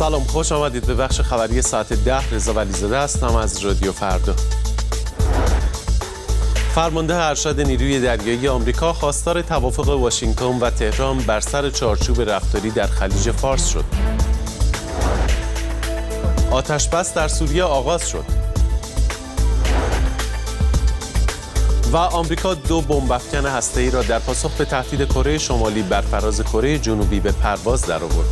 سلام، خوش آمدید به بخش خبری ساعت 10. رضا ولیزاده هستم از رادیو فردا. فرمانده ارشد نیروی دریایی آمریکا خواستار توافق واشنگتن و تهران بر سر چارچوب رفتاری در خلیج فارس شد. آتش‌بس در سوریه آغاز شد. و آمریکا 2 بمب‌افکن هسته‌ای را در پاسخ به تهدید کره شمالی بر فراز کره جنوبی به پرواز درآورد.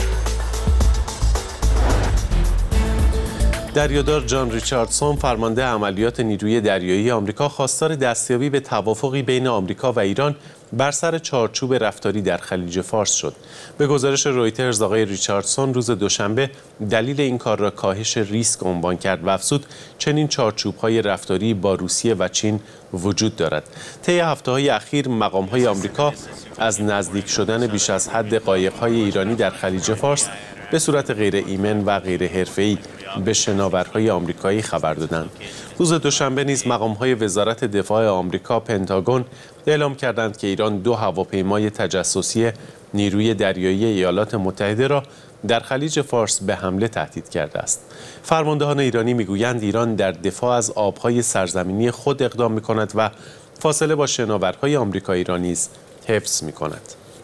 دریادار جان ریچاردسون فرمانده عملیات نیروی دریایی آمریکا خواستار دستیابی به توافقی بین آمریکا و ایران بر سر چارچوب رفتاری در خلیج فارس شد. به گزارش رویترز آقای ریچاردسون روز دوشنبه دلیل این کار را کاهش ریسک عنوان کرد و افزود چنین چارچوب‌های رفتاری با روسیه و چین وجود دارد. طی هفته‌های اخیر مقام‌های آمریکا از نزدیک شدن بیش از حد قایق‌های ایرانی در خلیج فارس به صورت غیر ایمن و غیر حرفه‌ای به شناورهای آمریکایی خبر دادند. روز دوشنبه نیز مقام‌های وزارت دفاع آمریکا پنتاگون اعلام کردند که ایران 2 هواپیمای تجسسی نیروی دریایی ایالات متحده را در خلیج فارس به حمله تهدید کرده است. فرماندهان ایرانی میگویند ایران در دفاع از آبهای سرزمینی خود اقدام می‌کند و فاصله با شناورهای آمریکایی را نیز حفظ می‌کند.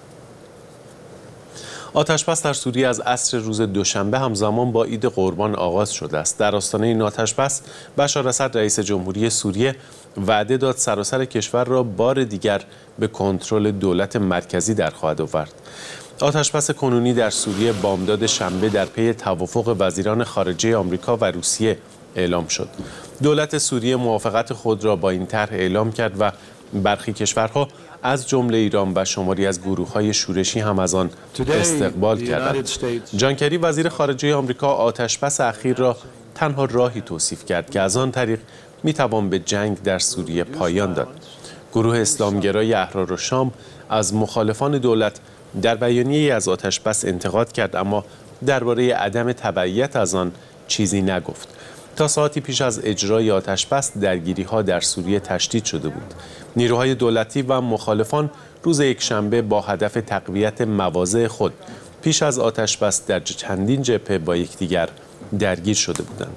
آتش‌بس در سوریه از عصر روز دوشنبه همزمان با عید قربان آغاز شده است. در آستانه این آتش‌بس بشار اسد رئیس جمهوری سوریه وعده داد سراسر کشور را بار دیگر به کنترل دولت مرکزی در خواهد آورد. آتش‌بس کنونی در سوریه بامداد شنبه در پی توافق وزیران خارجه آمریکا و روسیه اعلام شد. دولت سوریه موافقت خود را با این طرح اعلام کرد و برخی کشورها از جمله ایران و شماری از گروه‌های شورشی هم از آن استقبال کردند. جان کری وزیر خارجه آمریکا آتش‌بس اخیر را تنها راهی توصیف کرد که از آن طریق میتوان به جنگ در سوریه پایان داد. گروه اسلامگرای احرارالشام از مخالفان دولت در بیانیه‌ای از آتش‌بس انتقاد کرد، اما درباره عدم تبعیت از آن چیزی نگفت. تا ساعتی پیش از اجرای آتش‌بس درگیری‌ها در سوریه تشدید شده بود. نیروهای دولتی و مخالفان روز یکشنبه با هدف تقویت مواضع خود پیش از آتش‌بس در چندین جبهه با یکدیگر درگیر شده بودند.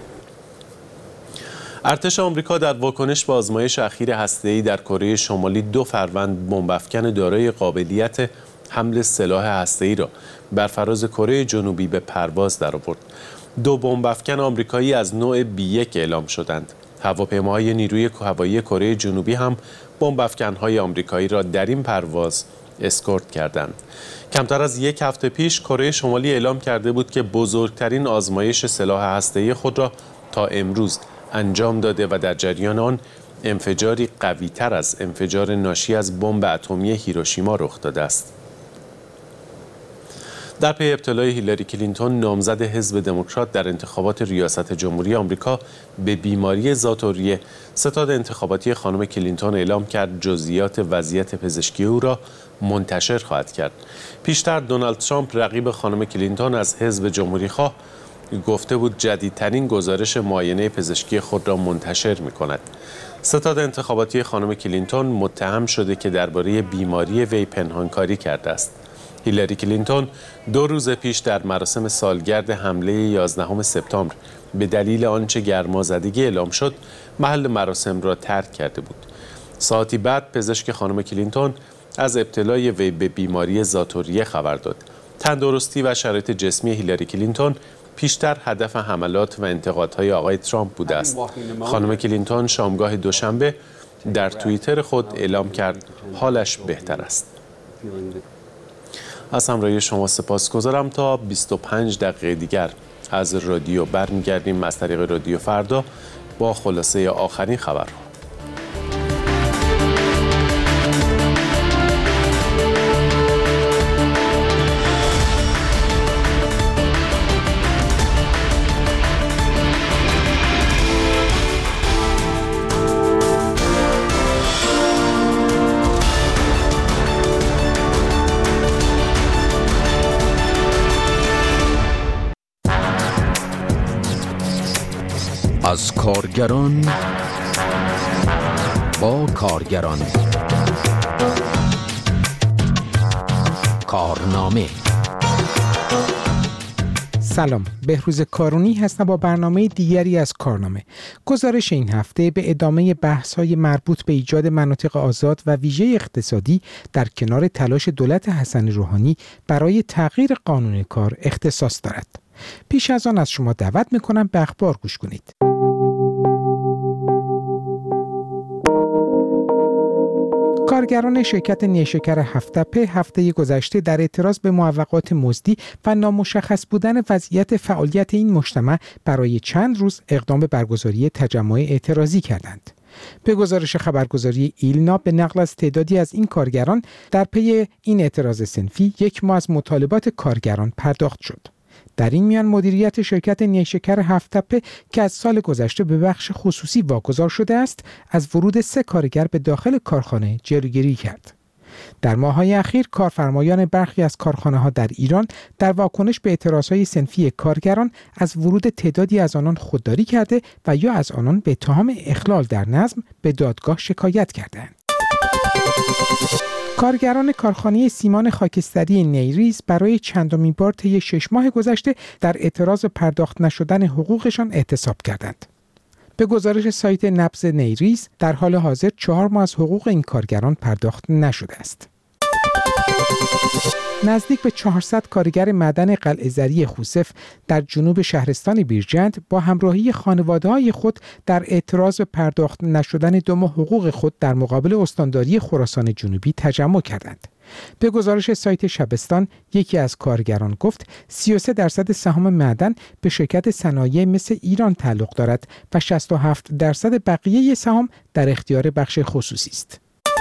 ارتش آمریکا در واکنش به آزمایش اخیر هسته‌ای در کره شمالی 2 فروند بمب‌افکن دارای قابلیت حمل سلاح هسته‌ای را بر فراز کره جنوبی به پرواز درآورد. 2 بمب‌افکن آمریکایی از نوع B1 اعلام شدند. هواپیماهای نیروی هوایی کره جنوبی هم بمب‌افکن‌های آمریکایی را در این پرواز اسکورت کردند. کمتر از 1 هفته پیش کره شمالی اعلام کرده بود که بزرگترین آزمایش سلاح هسته‌ای خود را تا امروز انجام داده و در جریان آن انفجاری قوی‌تر از انفجار ناشی از بمب اتمی هیروشیما رخ داده است. در پی ابتلای هیلاری کلینتون نامزد حزب دموکرات در انتخابات ریاست جمهوری آمریکا به بیماری ذات‌الریه، ستاد انتخاباتی خانم کلینتون اعلام کرد جزئیات وضعیت پزشکی او را منتشر خواهد کرد. پیشتر دونالد ترامپ رقیب خانم کلینتون از حزب جمهوری‌خواه گفته بود جدیدترین گزارش معاینه پزشکی خود را منتشر می‌کند. ستاد انتخاباتی خانم کلینتون متهم شده که درباره بیماری وی پنهانکاری کرده است. هیلاری کلینتون 2 روز پیش در مراسم سالگرد حمله 11 سپتامبر به دلیل آنچه گرمازدگی اعلام شد محل مراسم را ترک کرده بود. ساعتی بعد پزشک خانم کلینتون از ابتلای وی به بیماری ذات‌الریه خبر داد. تندرستی و شرایط جسمی هیلاری کلینتون پیشتر هدف حملات و انتقادهای آقای ترامپ بوده است. خانم کلینتون شامگاه دوشنبه در توییتر خود اعلام کرد حالش بهتر است. از همراهی شما سپاسگزارم. تا 25 دقیقه دیگر از رادیو برمیگردیم از طریق رادیو فردا با خلاصه آخرین خبر. از کارگران با کارگران، کارنامه سلام، بهروز کارونی هستم با برنامه دیگری از کارنامه. گزارش این هفته به ادامه بحث‌های مربوط به ایجاد مناطق آزاد و ویژه اقتصادی در کنار تلاش دولت حسن روحانی برای تغییر قانون کار اختصاص دارد. پیش از آن از شما دعوت می‌کنم به اخبار گوش کنید. کارگران شرکت نیشکر هفت‌تپه هفته گذشته در اعتراض به معوقات مزدی و نامشخص بودن وضعیت فعالیت این مجتمع برای چند روز اقدام به برگزاری تجمع اعتراضی کردند. به گزارش خبرگزاری ایلنا به نقل از تعدادی از این کارگران در پی این اعتراض صنفی 1 ماه از مطالبات کارگران پرداخت شد. در این میان مدیریت شرکت نیشکر هفت‌تپه که از سال گذشته به بخش خصوصی واگذار شده است، از ورود 3 کارگر به داخل کارخانه جلوگیری کرد. در ماه‌های اخیر کارفرمایان برخی از کارخانه‌ها در ایران در واکنش به اعتراض‌های صنفی کارگران از ورود تعدادی از آنان خودداری کرده و یا از آنان به اتهام اخلال در نظم به دادگاه شکایت کردند. کارگران کارخانه سیمان خاکستری نیریز برای چندمین بار طی 6 ماه گذشته در اعتراض پرداخت نشدن حقوقشان اعتصاب کردند. به گزارش سایت نبض نیریز در حال حاضر 4 ماه از حقوق این کارگران پرداخت نشده است. نزدیک به 400 کارگر معدن قلعه‌زری خوسف در جنوب شهرستان بیرجند با همراهی خانواده‌های خود در اعتراض به پرداخت نشدن 2 ماه حقوق خود در مقابل استانداری خراسان جنوبی تجمع کردند. به گزارش سایت شبستان، یکی از کارگران گفت 33% سهام معدن به شرکت صنایع مثل ایران تعلق دارد و 67% بقیه سهام در اختیار بخش خصوصی است.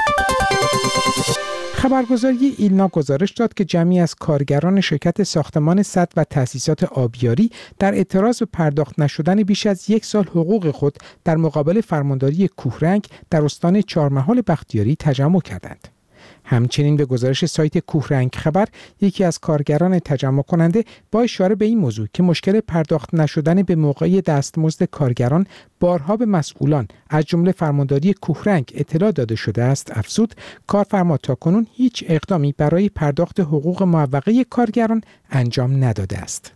خبرگزاری ایلنا گزارش داد که جمعی از کارگران شرکت ساختمان سد و تأسیسات آبیاری در اعتراض به پرداخت نشدن بیش از 1 سال حقوق خود در مقابل فرمانداری کوهرنگ در استان چهارمحال بختیاری تجمع کردند. همچنین به گزارش سایت کوهرنگ خبر، یکی از کارگران تجمع کننده با اشاره به این موضوع که مشکل پرداخت نشدن به موقع دستمزد کارگران بارها به مسئولان از جمله فرمانداری کوهرنگ اطلاع داده شده است، افزود کارفرما تاکنون هیچ اقدامی برای پرداخت حقوق معوقه کارگران انجام نداده است.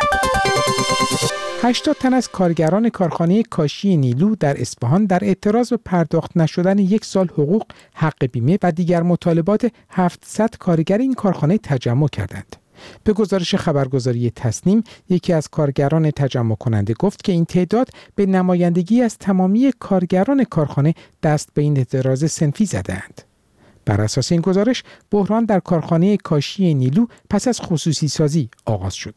80 تن از کارگران کارخانه کاشی نیلو در اصفهان در اعتراض به پرداخت نشدن 1 سال حقوق، حق بیمه و دیگر مطالبات 700 کارگر این کارخانه تجمع کردند. به گزارش خبرگزاری تصنیم، یکی از کارگران تجمع کننده گفت که این تعداد به نمایندگی از تمامی کارگران کارخانه دست به این اعتراض صنفی زدند. بر اساس این گزارش، بحران در کارخانه کاشی نیلو پس از خصوصی سازی آغاز شد.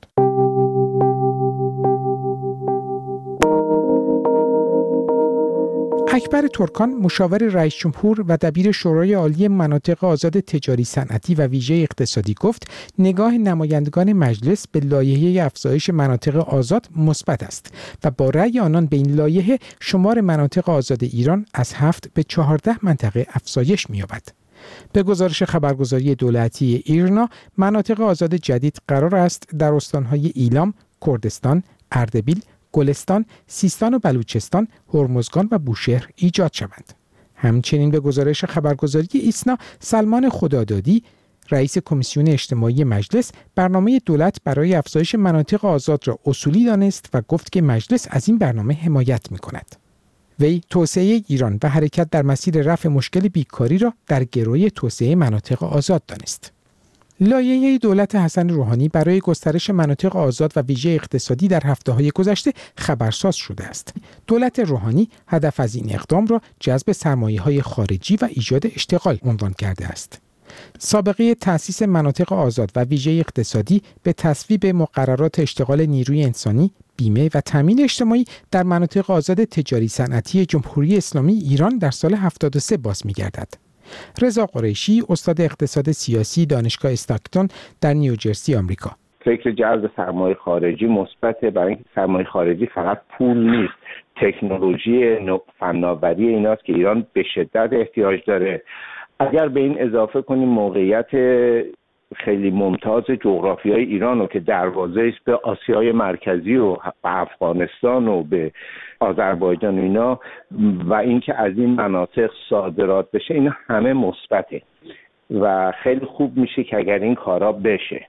اکبر ترکان، مشاور رئیس جمهور و دبیر شورای عالی مناطق آزاد تجاری صنعتی و ویژه اقتصادی گفت نگاه نمایندگان مجلس به لایحه افزایش مناطق آزاد مثبت است و با رأی آنان به این لایحه شمار مناطق آزاد ایران از 7 به 14 منطقه افزایش می‌یابد. به گزارش خبرگزاری دولتی ایرنا، مناطق آزاد جدید قرار است در استان‌های ایلام، کردستان، اردبیل، گلستان، سیستان و بلوچستان، هرمزگان و بوشهر ایجاد شوند. همچنین به گزارش خبرگزاری ایسنا، سلمان خدادادی، رئیس کمیسیون اجتماعی مجلس، برنامه دولت برای افزایش مناطق آزاد را اصولی دانست و گفت که مجلس از این برنامه حمایت می‌کند. وی توسعه ایران و حرکت در مسیر رفع مشکل بیکاری را در گروی توسعه مناطق آزاد دانست. لایحه دولت حسن روحانی برای گسترش مناطق آزاد و ویژه اقتصادی در هفته‌های گذشته خبرساز شده است. دولت روحانی هدف از این اقدام را جذب سرمایه‌های خارجی و ایجاد اشتغال عنوان کرده است. سابقه تأسیس مناطق آزاد و ویژه اقتصادی به تصویب مقررات اشتغال نیروی انسانی، بیمه و تامین اجتماعی در مناطق آزاد تجاری صنعتی جمهوری اسلامی ایران در سال 73 باز می‌گردد. رضا قریشی، استاد اقتصاد سیاسی دانشگاه استاکتون در نیوجرسی آمریکا: فکر جذب سرمایه خارجی مثبته، برای اینکه سرمایه خارجی فقط پول نیست، تکنولوژی، فناوری ایناست که ایران به شدت احتیاج داره. اگر به این اضافه کنیم موقعیت خیلی ممتاز جغرافیای ایران رو که دروازه است به آسیای مرکزی و به افغانستان و به آذربایجان و اینا، و اینکه از این مناطق صادرات بشه، اینا همه مثبته و خیلی خوب میشه که اگر این کارا بشه.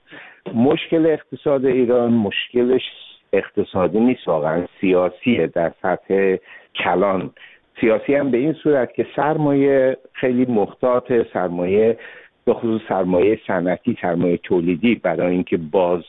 مشکل اقتصاد ایران مشکلش اقتصادی نیست، واقعا سیاسیه در سطح کلان. سیاسی هم به این صورت که سرمایه خیلی محتاط، سرمایه به خصوص سرمایه صنعتی، سرمایه تولیدی برای اینکه باز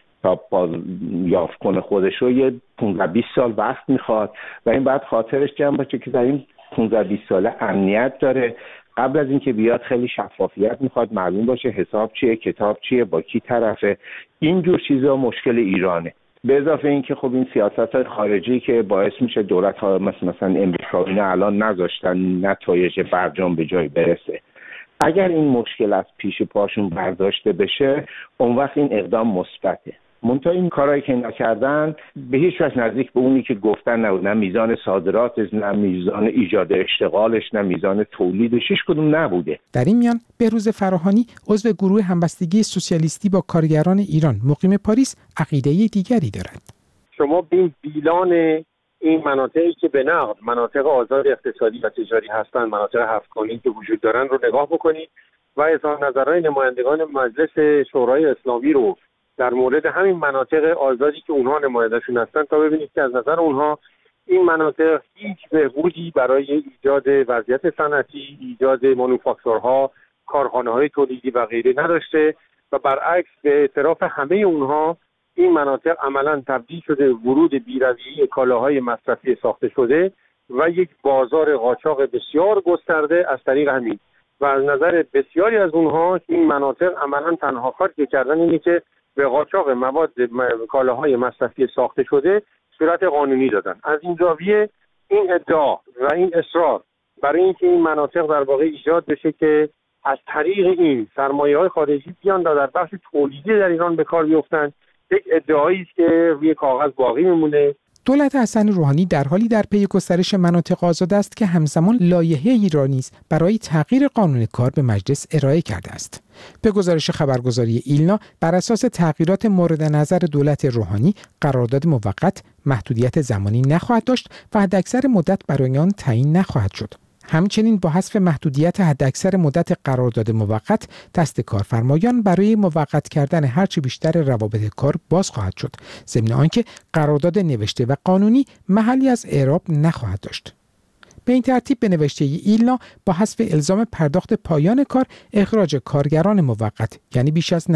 یافت کنه خودش رو یه 15-20 سال وقت میخواد و این بعد خاطرش جمع باشه که در این 15-20 ساله امنیت داره. قبل از اینکه بیاد خیلی شفافیت میخواد، معلوم باشه حساب چیه، کتاب چیه، با کی طرفه. اینجور چیزا مشکل ایرانه. به اضافه اینکه خب این سیاست خارجی که باعث میشه دولت ها مثلا امریکا اینا الان نذاشتن نتایج برجام به جای برسه. اگر این مشکل از پیش پاشون برداشته بشه، اون وقت این اقدام مثبته. منتها این کارهایی که اینا کردن به هیچ وجه نزدیک به اونی که گفتن نبود. نه میزان صادراتش، نه میزان ایجاد اشتغالش، نه میزان تولیدش، هیچ کدوم نبوده. در این میان بهروز فراهانی عضو گروه همبستگی سوسیالیستی با کارگران ایران مقیم پاریس عقیده دیگری دارد. شما بین بیلان این مناطقی که به نقد مناطق آزاد اقتصادی و تجاری هستند، مناطق هفت‌گانه‌ای که وجود دارن رو نگاه بکنید و اظهار نظرهای نمایندگان مجلس شورای اسلامی رو در مورد همین مناطق آزادی که اونها نماینده‌شون هستن تا ببینید که از نظر اونها این مناطق هیچ بهبودی برای ایجاد وضعیت صنعتی، ایجاد مانوفاکتورها، کارخانه‌های تولیدی و غیره نداشته و برعکس به اعتراف همه اونها این مناطق عملاً تبدیل شده ورود بی‌رویه‌ای کالاهای مصرفی ساخته شده و یک بازار قاچاق بسیار گسترده از طریق همین. و از نظر بسیاری از اونها این مناطق عملاً تنها کاری که کردن اینه که به قاچاق مواد کالاهای مصرفی ساخته شده صورت قانونی دادن. از این زاویه این ادعا و این اصرار برای اینکه این مناطق در واقع ایجاد بشه که از طریق این سرمایه‌های خارجی بیان در بخش تولیدی در ایران به کار بیفتن، یک ادعایی است که روی کاغذ باقی میمونه. دولت حسن روحانی در حالی در پی گسترش مناطق آزاد است که همزمان لایحه ایرانی برای تغییر قانون کار به مجلس ارائه کرده است. به گزارش خبرگزاری ایلنا، بر اساس تغییرات مورد نظر دولت روحانی، قرارداد موقت محدودیت زمانی نخواهد داشت و حداکثر مدت برای آن تعیین نخواهد شد. همچنین با حذف محدودیت حداکثر مدت قرارداد موقت، دست کارفرمایان برای موقت کردن هرچه بیشتر روابط کار باز خواهد شد، ضمن آنکه قرارداد نوشته و قانونی محلی از اعراب نخواهد داشت. به این ترتیب به نوشته ایلنا با حذف الزام پرداخت پایان کار، اخراج کارگران موقت یعنی بیش از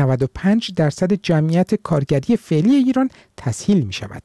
95% جمعیت کارگری فعلی ایران تسهیل می شود.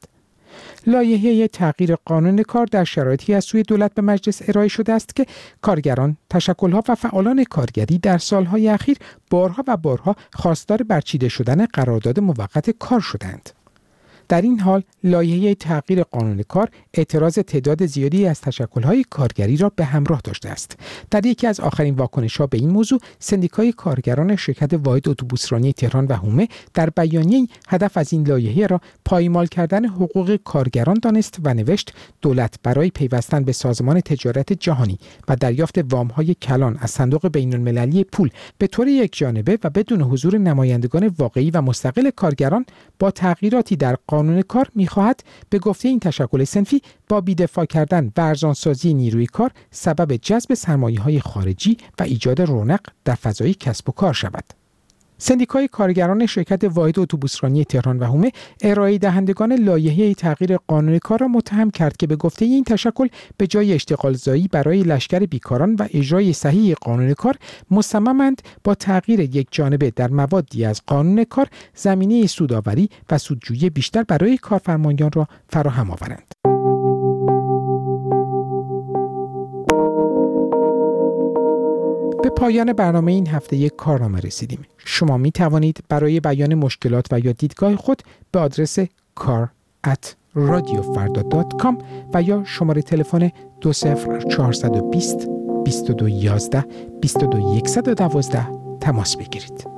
لایحه تغییر قانون کار در شرایطی از سوی دولت به مجلس ارائه شده است که کارگران، تشکل‌ها و فعالان کارگری در سالهای اخیر بارها خواستار برچیده شدن قرارداد موقت کار شدند. در این حال لایحه تغییر قانون کار اعتراض تعداد زیادی از تشکل‌های کارگری را به همراه داشته است. در یکی از آخرین واکنش‌ها به این موضوع، سندیکای کارگران شرکت واحد اتوبوسرانی تهران و حومه در بیانیه‌ای هدف از این لایحه را پایمال کردن حقوق کارگران دانست و نوشت دولت برای پیوستن به سازمان تجارت جهانی و دریافت وام‌های کلان از صندوق بین‌المللی پول به طور یکجانبه و بدون حضور نمایندگان واقعی و مستقل کارگران با تغییراتی در قانون کار می‌خواهد به گفته این تشکل صنفی با بی‌دفاع کردن و ارزانسازی نیروی کار سبب جذب سرمایه‌های خارجی و ایجاد رونق در فضای کسب و کار شود. سندیکای کارگران شرکت واحد اتوبوسرانی تهران و حومه ارائه دهندگان لایحه تغییر قانون کار را متهم کرد که به گفته این تشکل به جای اشتغالزایی برای لشکر بیکاران و اجرای صحیح قانون کار، مصممند با تغییر یک جانبه در موادی از قانون کار زمینه سودآوری و سودجویی بیشتر برای کارفرمایان را فراهم آورند. به پایان برنامه این هفته یک کارنامه رسیدیم. شما می توانید برای بیان مشکلات و یا دیدگاه خود به آدرس kar@radiofarda.com و یا شماره تلفن 20420 2211 22112 تماس بگیرید.